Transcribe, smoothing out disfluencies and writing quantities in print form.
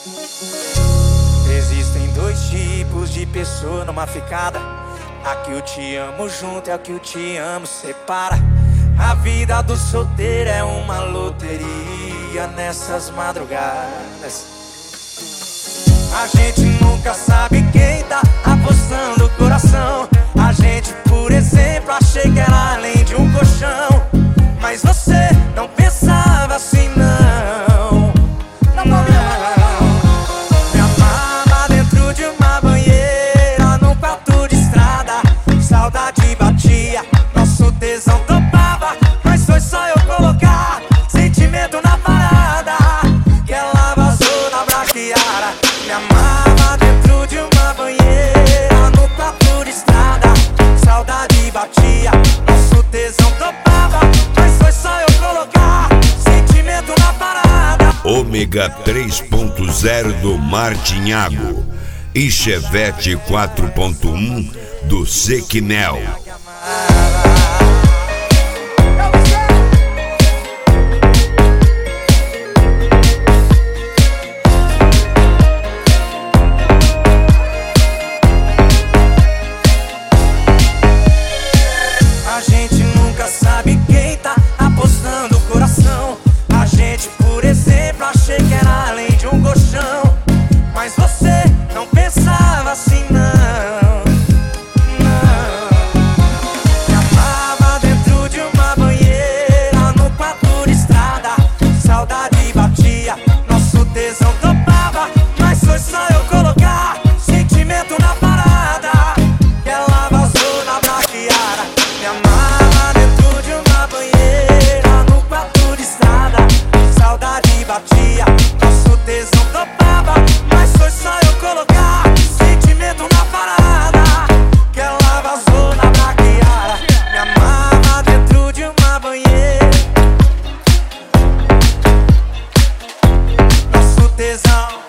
Existem dois tipos de pessoa numa ficada. A que eu te amo junto e a que eu te amo separa. A vida do solteiro é uma loteria nessas madrugadas. A gente nunca sabe quem tá apostando o coração. A gente, por exemplo, achei que era além de um colchão. Mas você não pensava assim, não. Não. Me amava dentro de uma banheira, num quarto de estrada. Saudade batia, nosso tesão topava. Mas foi só eu colocar sentimento na parada que ela vazou na braquiara. Me amava dentro de uma banheira, no quarto de estrada. Saudade batia, nosso tesão topava. Mas foi só eu colocar sentimento na parada. Ômega 3.0 do Martinhago e Chevette 4.1 do Sequinel. A gente nunca sabe quem tá apostando o coração. A gente, por exemplo, achei que era além de um colchão. Mas você não pensava assim, não. Não. Me amava dentro de uma banheira, no quarto de estrada. Saudade batia, nosso tesão topava. Mas foi só eu colocar sentimento na parada que ela vazou na braquiara. Me amava dentro de uma banheira, no quarto de estrada. Saudade batia, nosso tesão topava. Mas foi só eu colocar sentimento na parada que ela vazou na braquiara. Me amava dentro de uma banheira, nosso tesão